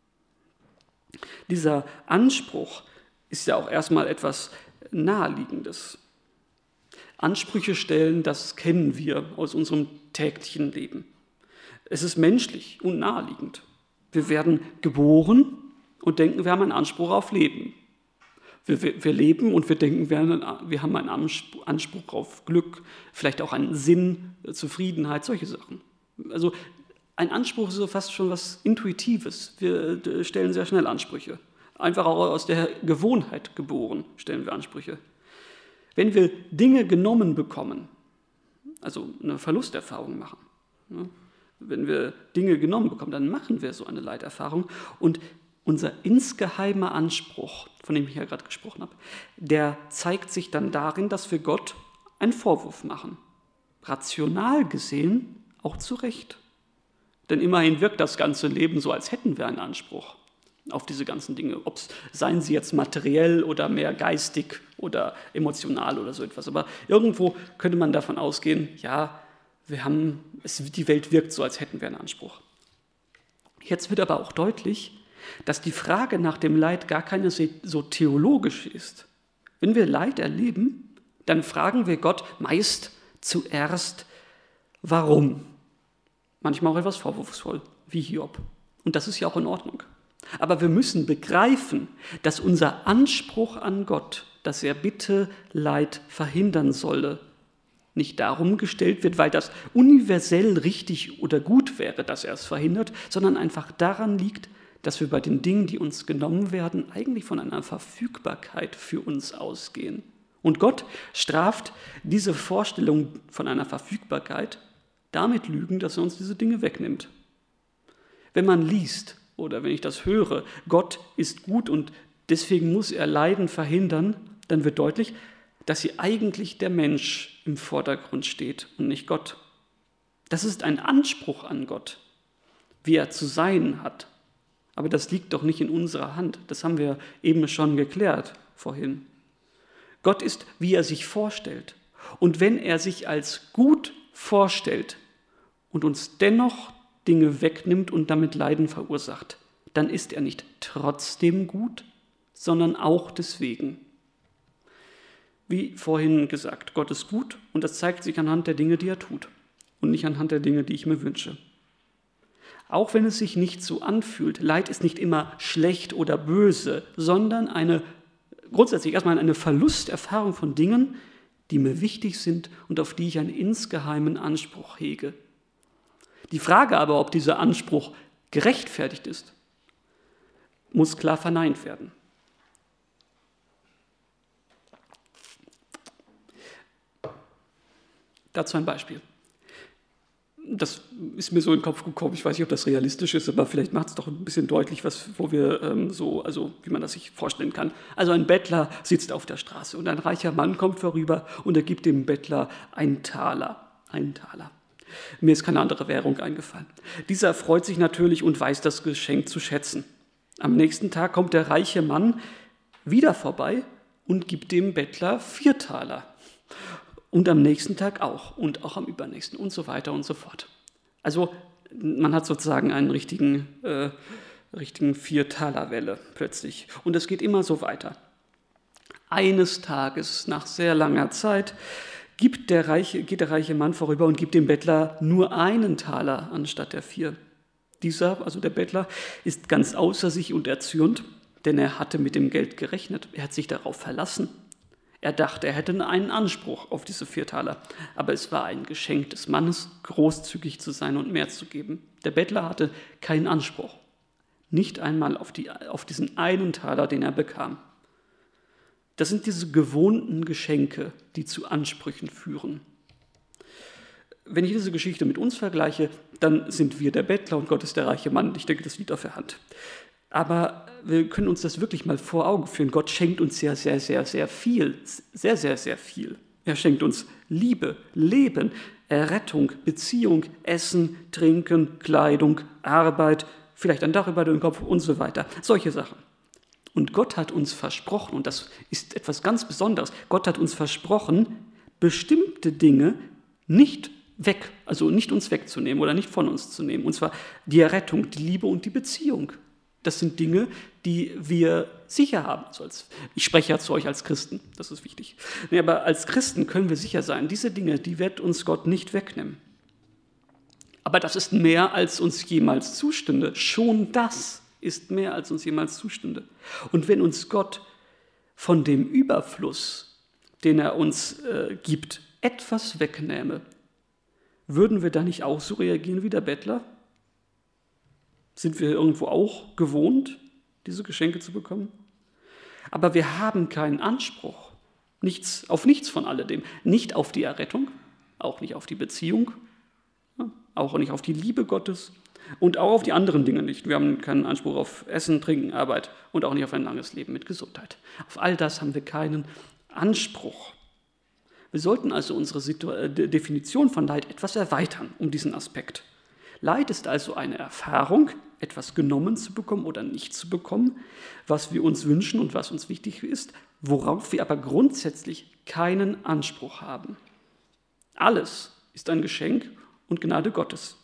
Dieser Anspruch ist ja auch erstmal etwas Naheliegendes. Ansprüche stellen, das kennen wir aus unserem täglichen Leben. Es ist menschlich und naheliegend. Wir werden geboren und denken, wir haben einen Anspruch auf Leben. Wir, wir, wir leben und wir denken, wir haben, einen, wir haben einen Anspruch auf Glück, vielleicht auch einen Sinn, Zufriedenheit, solche Sachen. Also ein Anspruch ist so fast schon was Intuitives. Wir stellen sehr schnell Ansprüche. Einfach auch aus der Gewohnheit geboren stellen wir Ansprüche. Wenn wir Dinge genommen bekommen, also eine Verlusterfahrung machen, ne? Wenn wir Dinge genommen bekommen, dann machen wir so eine Leiterfahrung und unser insgeheimer Anspruch, von dem ich ja gerade gesprochen habe, der zeigt sich dann darin, dass wir Gott einen Vorwurf machen. Rational gesehen auch zu Recht. Denn immerhin wirkt das ganze Leben so, als hätten wir einen Anspruch auf diese ganzen Dinge. Ob es, seien sie jetzt materiell oder mehr geistig oder emotional oder so etwas. Aber irgendwo könnte man davon ausgehen, ja, wir haben, es, die Welt wirkt so, als hätten wir einen Anspruch. Jetzt wird aber auch deutlich, dass die Frage nach dem Leid gar keine so theologische ist. Wenn wir Leid erleben, dann fragen wir Gott meist zuerst, warum? Manchmal auch etwas vorwurfsvoll, wie Hiob. Und das ist ja auch in Ordnung. Aber wir müssen begreifen, dass unser Anspruch an Gott, dass er bitte Leid verhindern solle, nicht darum gestellt wird, weil das universell richtig oder gut wäre, dass er es verhindert, sondern einfach daran liegt, dass wir bei den Dingen, die uns genommen werden, eigentlich von einer Verfügbarkeit für uns ausgehen. Und Gott straft diese Vorstellung von einer Verfügbarkeit damit Lügen, dass er uns diese Dinge wegnimmt. Wenn man liest oder wenn ich das höre, Gott ist gut und deswegen muss er Leiden verhindern, dann wird deutlich, dass hier eigentlich der Mensch im Vordergrund steht und nicht Gott. Das ist ein Anspruch an Gott, wie er zu sein hat. Aber das liegt doch nicht in unserer Hand. Das haben wir eben schon geklärt vorhin. Gott ist, wie er sich vorstellt. Und wenn er sich als gut vorstellt und uns dennoch Dinge wegnimmt und damit Leiden verursacht, dann ist er nicht trotzdem gut, sondern auch deswegen. Wie vorhin gesagt, Gott ist gut und das zeigt sich anhand der Dinge, die er tut und nicht anhand der Dinge, die ich mir wünsche. Auch wenn es sich nicht so anfühlt, Leid ist nicht immer schlecht oder böse, sondern eine, grundsätzlich erstmal eine Verlusterfahrung von Dingen, die mir wichtig sind und auf die ich einen insgeheimen Anspruch hege. Die Frage aber, ob dieser Anspruch gerechtfertigt ist, muss klar verneint werden. Dazu ein Beispiel. Das ist mir so in den Kopf gekommen, ich weiß nicht, ob das realistisch ist, aber vielleicht macht es doch ein bisschen deutlich, was, wo wir ähm, so, also wie man das sich vorstellen kann. Also ein Bettler sitzt auf der Straße und ein reicher Mann kommt vorüber und er gibt dem Bettler einen Taler. Einen Taler. Mir ist keine andere Währung eingefallen. Dieser freut sich natürlich und weiß das Geschenk zu schätzen. Am nächsten Tag kommt der reiche Mann wieder vorbei und gibt dem Bettler vier Taler. Und am nächsten Tag auch und auch am übernächsten und so weiter und so fort. Also man hat sozusagen einen richtigen, äh, richtigen Vier-Taler-Welle plötzlich. Und es geht immer so weiter. Eines Tages, nach sehr langer Zeit, gibt der reiche, geht der reiche Mann vorüber und gibt dem Bettler nur einen Taler anstatt der vier. Dieser, also der Bettler, ist ganz außer sich und erzürnt, denn er hatte mit dem Geld gerechnet. Er hat sich darauf verlassen. Er dachte, er hätte einen Anspruch auf diese vier Taler, aber es war ein Geschenk des Mannes, großzügig zu sein und mehr zu geben. Der Bettler hatte keinen Anspruch, nicht einmal auf, die, auf diesen einen Taler, den er bekam. Das sind diese gewohnten Geschenke, die zu Ansprüchen führen. Wenn ich diese Geschichte mit uns vergleiche, dann sind wir der Bettler und Gott ist der reiche Mann. Ich denke, das liegt auf der Hand. Aber wir können uns das wirklich mal vor Augen führen. Gott schenkt uns sehr, sehr, sehr, sehr viel. Sehr, sehr, sehr viel. Er schenkt uns Liebe, Leben, Errettung, Beziehung, Essen, Trinken, Kleidung, Arbeit, vielleicht ein Dach über den Kopf und so weiter. Solche Sachen. Und Gott hat uns versprochen, und das ist etwas ganz Besonderes, Gott hat uns versprochen, bestimmte Dinge nicht weg, also nicht uns wegzunehmen oder nicht von uns zu nehmen. Und zwar die Errettung, die Liebe und die Beziehung. Das sind Dinge, die wir sicher haben. Also als, ich spreche ja zu euch als Christen, das ist wichtig. Nee, aber als Christen können wir sicher sein, diese Dinge, die wird uns Gott nicht wegnehmen. Aber das ist mehr, als uns jemals zustünde. Schon das ist mehr, als uns jemals zustünde. Und wenn uns Gott von dem Überfluss, den er uns äh, gibt, etwas wegnähme, würden wir da nicht auch so reagieren wie der Bettler? Sind wir irgendwo auch gewohnt, diese Geschenke zu bekommen? Aber wir haben keinen Anspruch, nichts, auf nichts von alledem. Nicht auf die Errettung, auch nicht auf die Beziehung, auch nicht auf die Liebe Gottes und auch auf die anderen Dinge nicht. Wir haben keinen Anspruch auf Essen, Trinken, Arbeit und auch nicht auf ein langes Leben mit Gesundheit. Auf all das haben wir keinen Anspruch. Wir sollten also unsere Situ- Definition von Leid etwas erweitern um diesen Aspekt. Leid ist also eine Erfahrung, etwas genommen zu bekommen oder nicht zu bekommen, was wir uns wünschen und was uns wichtig ist, worauf wir aber grundsätzlich keinen Anspruch haben. Alles ist ein Geschenk und Gnade Gottes.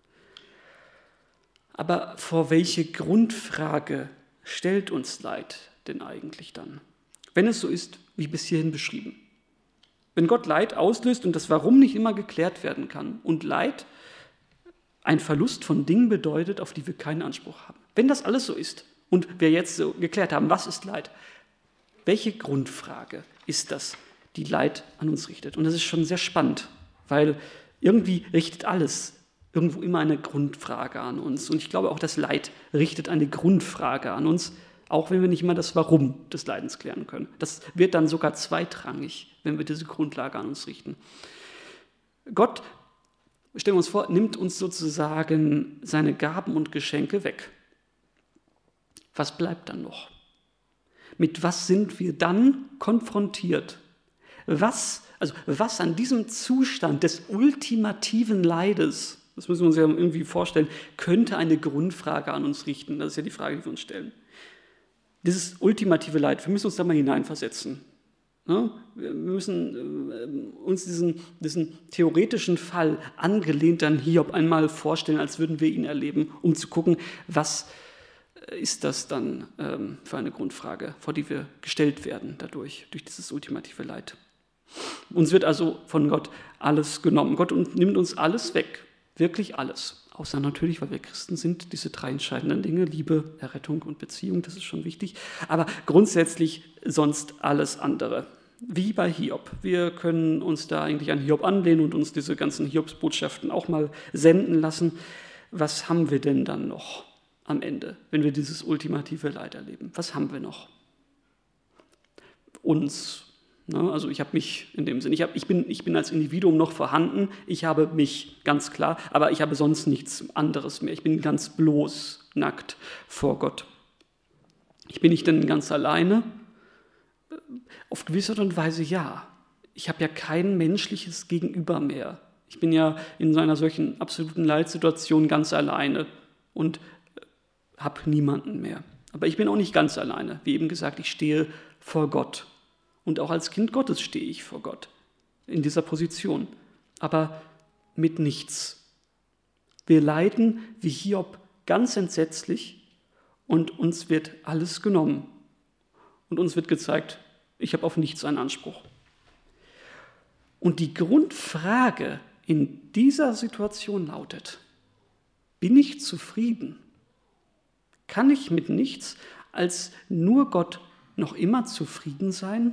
Aber vor welche Grundfrage stellt uns Leid denn eigentlich dann? Wenn es so ist, wie bis hierhin beschrieben. Wenn Gott Leid auslöst und das Warum nicht immer geklärt werden kann und Leid ein Verlust von Dingen bedeutet, auf die wir keinen Anspruch haben. Wenn das alles so ist und wir jetzt so geklärt haben, was ist Leid? Welche Grundfrage ist das, die Leid an uns richtet? Und das ist schon sehr spannend, weil irgendwie richtet alles irgendwo immer eine Grundfrage an uns. Und ich glaube auch, das Leid richtet eine Grundfrage an uns, auch wenn wir nicht immer das Warum des Leidens klären können. Das wird dann sogar zweitrangig, wenn wir diese Grundlage an uns richten. Gott, stellen wir uns vor, nimmt uns sozusagen seine Gaben und Geschenke weg. Was bleibt dann noch? Mit was sind wir dann konfrontiert? Was, also was an diesem Zustand des ultimativen Leides, das müssen wir uns ja irgendwie vorstellen, könnte eine Grundfrage an uns richten? Das ist ja die Frage, die wir uns stellen. Dieses ultimative Leid, wir müssen uns da mal hineinversetzen. Wir müssen uns diesen, diesen theoretischen Fall angelehnt an Hiob einmal vorstellen, als würden wir ihn erleben, um zu gucken, was ist das dann für eine Grundfrage, vor die wir gestellt werden dadurch, durch dieses ultimative Leid. Uns wird also von Gott alles genommen. Gott nimmt uns alles weg, wirklich alles. Außer natürlich, weil wir Christen sind, diese drei entscheidenden Dinge, Liebe, Errettung und Beziehung, das ist schon wichtig. Aber grundsätzlich sonst alles andere. Wie bei Hiob. Wir können uns da eigentlich an Hiob anlehnen und uns diese ganzen Hiobsbotschaften auch mal senden lassen. Was haben wir denn dann noch am Ende, wenn wir dieses ultimative Leid erleben? Was haben wir noch? Uns. Ne? Also ich habe mich in dem Sinn, ich, hab, ich, bin, ich bin als Individuum noch vorhanden, ich habe mich, ganz klar, aber ich habe sonst nichts anderes mehr. Ich bin ganz bloß, nackt vor Gott. Ich bin nicht denn ganz alleine? Auf gewisse Art und Weise ja. Ich habe ja kein menschliches Gegenüber mehr. Ich bin ja in so einer solchen absoluten Leitsituation ganz alleine und habe niemanden mehr. Aber ich bin auch nicht ganz alleine. Wie eben gesagt, ich stehe vor Gott. Und auch als Kind Gottes stehe ich vor Gott in dieser Position. Aber mit nichts. Wir leiden wie Hiob ganz entsetzlich und uns wird alles genommen. Und uns wird gezeigt, ich habe auf nichts einen Anspruch. Und die Grundfrage in dieser Situation lautet, bin ich zufrieden? Kann ich mit nichts als nur Gott noch immer zufrieden sein?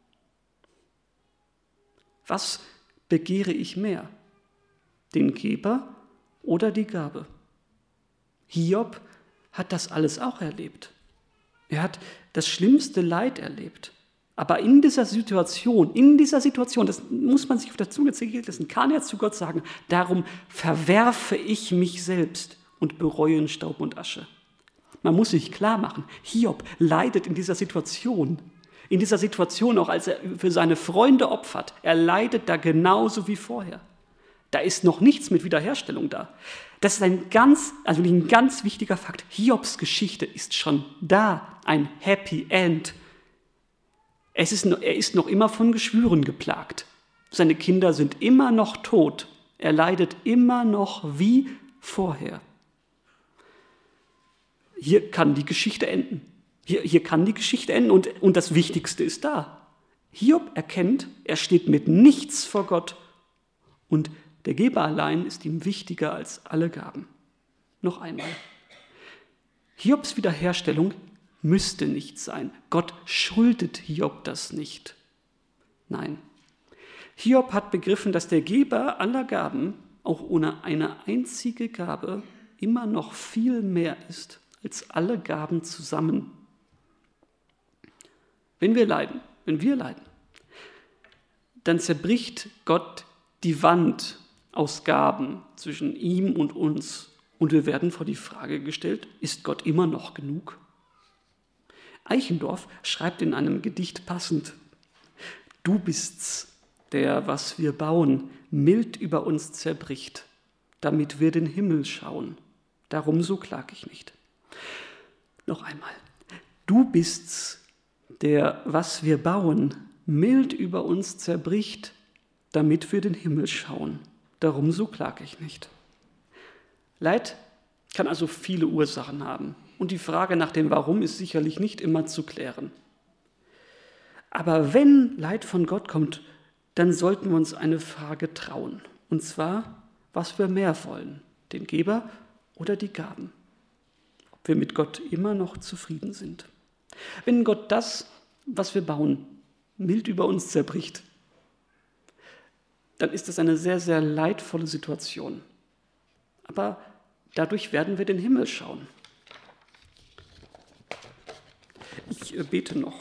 Was begehre ich mehr? Den Geber oder die Gabe? Hiob hat das alles auch erlebt. Er hat das schlimmste Leid erlebt. Aber in dieser Situation, in dieser Situation, das muss man sich auf der Zunge zergehen lassen, kann er zu Gott sagen, darum verwerfe ich mich selbst und bereue in Staub und Asche. Man muss sich klar machen, Hiob leidet in dieser Situation, in dieser Situation auch, als er für seine Freunde opfert. Er leidet da genauso wie vorher. Da ist noch nichts mit Wiederherstellung da. Das ist ein ganz, also ein ganz wichtiger Fakt. Hiobs Geschichte ist schon da, ein Happy End. Es ist, er ist noch immer von Geschwüren geplagt. Seine Kinder sind immer noch tot. Er leidet immer noch wie vorher. Hier kann die Geschichte enden. Hier, hier kann die Geschichte enden und, und das Wichtigste ist da. Hiob erkennt, er steht mit nichts vor Gott und der Geber allein ist ihm wichtiger als alle Gaben. Noch einmal. Hiobs Wiederherstellung müsste nicht sein. Gott schuldet Hiob das nicht. Nein. Hiob hat begriffen, dass der Geber aller Gaben, auch ohne eine einzige Gabe, immer noch viel mehr ist als alle Gaben zusammen. Wenn wir leiden, wenn wir leiden, dann zerbricht Gott die Wand aus Gaben zwischen ihm und uns. Und wir werden vor die Frage gestellt, ist Gott immer noch genug? Eichendorff schreibt in einem Gedicht passend, du bist's, der, was wir bauen, mild über uns zerbricht, damit wir den Himmel schauen. Darum so klag ich nicht. Noch einmal, du bist's, der, was wir bauen, mild über uns zerbricht, damit wir den Himmel schauen. Darum so klag ich nicht. Leid kann also viele Ursachen haben. Und die Frage nach dem Warum ist sicherlich nicht immer zu klären. Aber wenn Leid von Gott kommt, dann sollten wir uns eine Frage trauen. Und zwar, was wir mehr wollen, den Geber oder die Gaben. Ob wir mit Gott immer noch zufrieden sind. Wenn Gott das, was wir bauen, mild über uns zerbricht, dann ist das eine sehr, sehr leidvolle Situation. Aber dadurch werden wir den Himmel schauen. Ich bete noch.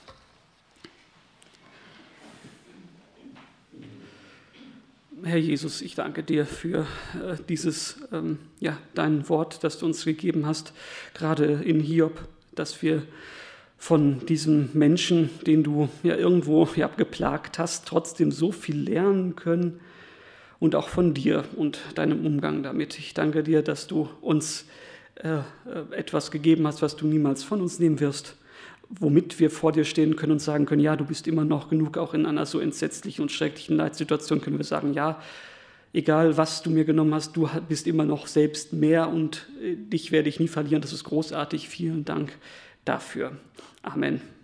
Herr Jesus, ich danke dir für äh, dieses, ähm, ja, dein Wort, das du uns gegeben hast, gerade in Hiob, dass wir von diesem Menschen, den du ja irgendwo ja, geplagt hast, trotzdem so viel lernen können und auch von dir und deinem Umgang damit. Ich danke dir, dass du uns äh, etwas gegeben hast, was du niemals von uns nehmen wirst, womit wir vor dir stehen können und sagen können, ja, du bist immer noch genug, auch in einer so entsetzlichen und schrecklichen Leitsituation können wir sagen, ja, egal was du mir genommen hast, du bist immer noch selbst mehr und dich werde ich nie verlieren. Das ist großartig. Vielen Dank dafür. Amen.